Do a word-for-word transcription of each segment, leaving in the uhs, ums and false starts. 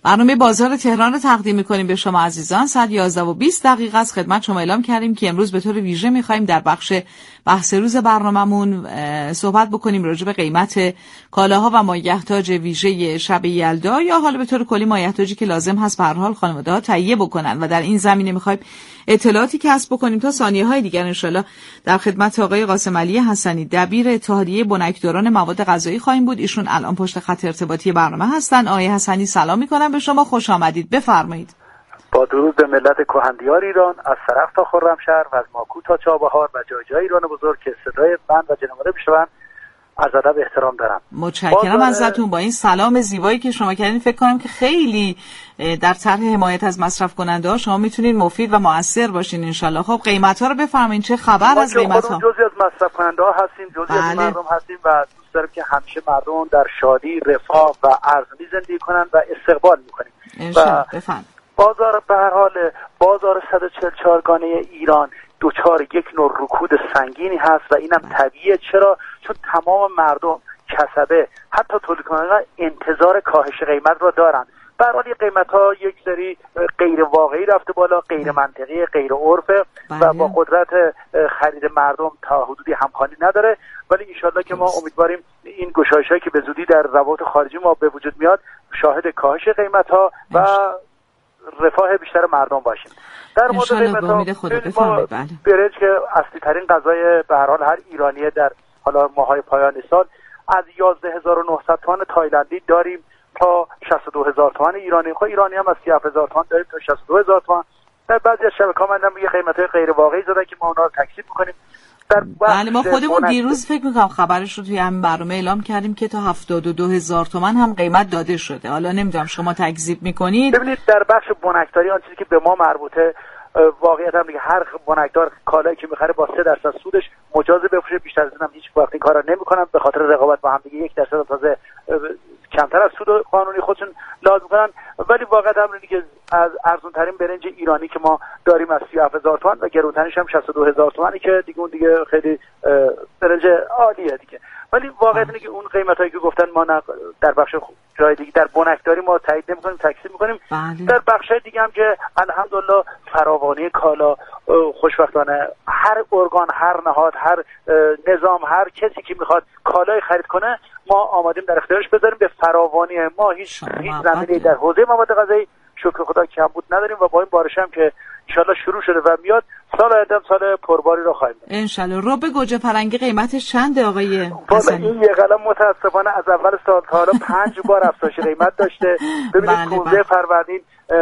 برنامه بازار تهران رو تقدیم می‌کنیم به شما عزیزان. ساعت یازده و بیست دقیقه است. خدمت شما اعلام کردیم که امروز به طور ویژه می‌خوایم در بخش بحث روز برنامه‌مون صحبت بکنیم راجع به قیمت کالاها و مایحتاج ویژه شب یلدا، یا حالا به طور کلی مایحتاجی که لازم هست به هر حال خانواده‌ها تهیه بکنن، و در این زمینه می‌خوایم اطلاعاتی کسب بکنیم. تا ثانیه‌های دیگر انشالله در خدمت آقای قاسم علی حسنی، دبیر اتحادیه بنکداران مواد غذایی خواهیم بود. ایشون الان پشت خط ارتباطی برنامه هستن. آقای حسنی سلام می‌کنم به شما، خوش آمدید، بفرمایید. با درود به ملت کهندیار ایران، از سرخ تا خرمشهر و از ماکو تا چابهار و جای جای ایران بزرگ که صدای من و جنابالی بشنون، از ادب احترام دارم. متشکرم ازتون. با این سلام زیبایی که شما کردین فکر کنم که خیلی در طرح حمایت از مصرف کننده ها شما میتونین مفید و مؤثر باشین انشالله. خب قیمت ها رو بفرمایید، چه خبر از قیمت ها؟ ما جزئی از مصرف کننده ها هستیم، جزئی بله. از مردم هستیم و دوست داریم که همیشه مردم در شادی، رفاه و ارزانی زندگی کنن و استقبال میکنیم. انشالله بفرمایید. بازار به هر حال بازار صد و چهل و چهار گانه ایران دوچار یک نوع رکود سنگینی هست و اینم طبیعیه. چرا؟ چون تمام مردم، کسبه، حتی تولید کنندگان انتظار کاهش قیمت را دارن. به هر حال قیمت ها یک سری غیر واقعی رفته بالا، غیر منطقی، غیر عرفه و با قدرت خرید مردم تا حدودی همخوانی نداره. ولی انشالله که ما امیدواریم این گشایش‌هایی که به زودی در روابط خارجی ما به وجود میاد شاهد کاهش قیمت ها و رفاه بیشتر مردم باشیم. در مورد قیمت ها برنج که اصلی ترین غذای به هر حال هر ایرانی در حالا ماهای پایان سال از یازده هزار و نهصد تومان تایلندی داریم تا شصت و دو هزار تومان ایرانی. خب ایرانی هم از سی و هفت هزار تومان داریم تا شصت و دو هزار تومان. در بعضی از شبکه‌ها من یه قیمت‌های غیر واقعی زدن که ما اونها رو تکذیب می‌کنیم. بله ما خودمون دیروز فکر می‌کنم خبرش رو توی همین برنامه اعلام کردیم که تا هفتاد و دو هزار تومان هم قیمت داده شده. حالا نمیدونم شما تکذیب می‌کنید؟ ببینید در بخش بنکداری آن چیزی که به ما مربوطه، واقعیت هم دیگه هر بنکدار کالایی که می‌خره با سه درصد سودش مجازه بفروشه، بیشتر از این هم هیچ وقت این کارا نمی‌کنن. به خاطر رقابت با هم دیگه یک درصد تازه کمتر از سود قانونی خودشون لازم کنن. ولی واقعیت هم اینه که از ارزون ترین برنج ایرانی که ما داریم از سی و هفت هزار تومان و گرونترینش هم شصت و دو هزار تومانی که دیگه اون دیگه خیلی برنج عالیه دیگه. ولی واقعیت اینه که اون قیمتایی که گفتن ما در بخش جای دیگه در بنکداری ما تایید نمی‌کنیم، تکذیب می‌کنیم. در بخش‌های دیگه هم که الحمدلله فراوانی کالا، خوشبختانه هر ارگان، هر نهاد، هر نظام، هر کسی که میخواد کالای خرید کنه ما آمادیم در اختیارش بذاریم. به فراوانی ما هیچ هیچ زمینه‌ای در حوزه مواد غذایی شکر خدا کمبود نداریم و با این بارش هم که انشالله شروع شده و میاد، سال آینده سال پرباری رو خواهیم داشت انشالله. رب گوجه فرنگی قیمتش چنده آقای حسنی؟ این یه قلم متاسفانه از اول سال تا حالا پنج بار افزایش قیمت داشته. ببینید پانزده فروردین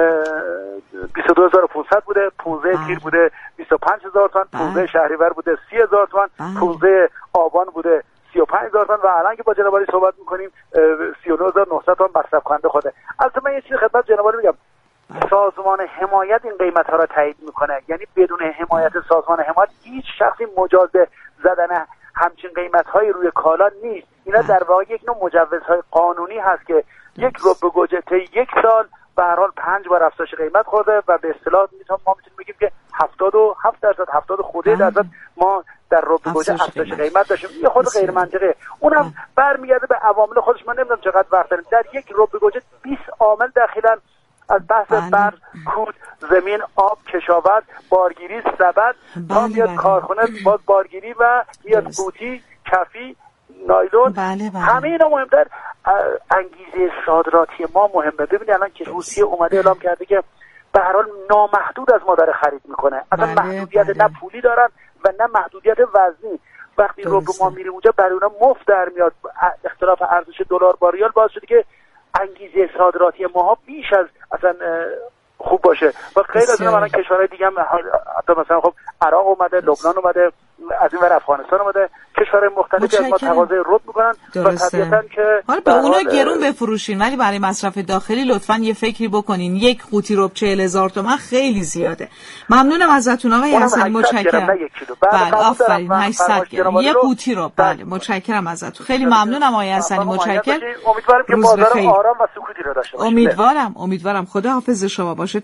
بیست و دو هزار و پانصد بوده، پانزده تیر بوده بیست و پنج هزار تومان، پانزده شهریور بوده سی هزار تومان، پانزده آبان بوده سی و پنج هزار تومان و الان که با جناب عالی صحبت می‌کنیم سی و نه هزار و نهصد تومان مصرف کننده خوده. البته من یه چیزی خدمت جناب عالی میگم، سازمان حمایت این قیمت ها را تایید میکنه، یعنی بدون حمایت سازمان حمایت هیچ شخصی مجاز به زدن همچین قیمت های روی کالا نیست. اینا در واقع یک نوع مجوزهای قانونی هست که یک رب گوجه طی یک سال به هر حال پنج بار افزایش قیمت خورده و به اصطلاح ما میتونیم بگیم که هفتاد و هفت درصد هفتاد خورده درصد ما در رب گوجه افزایش قیمت داشتیم. یه خود غیر منطقه، اونم برمیگرده به عوامل خودش. من نمیدونم چقدر وقت داریم. در یک رب گوجه بیست عامل داخلن، از بحث برق، کود، زمین، آب، کشاورز، بارگیری، سبد تا میاد کارخونه باز بارگیری و میاد قوطی، کفی، نایلون. بله بله. همه اینا مهمتر انگیزه صادراتی ما مهمه. ببینید الان که روسیه اومده اعلام کرده که به هر حال نامحدود از ما داره خرید میکنه. اصلا بله محدودیت بله. نه پولی دارن و نه محدودیت وزنی. وقتی رو ما میریم اونجا برای اونا مفت در میاد. اختلاف ارزش دلار با ریال باعث شده که انگیزه صادراتی ماها بیش از اصلا خوب باشه و خیلی از اینا الان کشورهای دیگه هم حتی مثلا خب عراق اومده، لبنان اومده، از این ور افغانستان اومده، کشورهای مختلفی از ما تقاضای رد میکنن و طبیعتاً که حالا به اونا گرون بفروشین ولی برای مصرف داخلی لطفاً یه فکری بکنین. یک قوطی رب چهل هزار تومان خیلی زیاده. ممنونم ازتون آقای حسنی، متشکرم. بله آفرین هشتصد گرم یه قوطی رب. بله متشکرم ازتون، خیلی ممنونم آقای حسنی، متشکرم. امیدوارم که بازار آرام و سکوتی رو داشته باشیم. امیدوارم امیدوارم خدا حافظ شما باشه.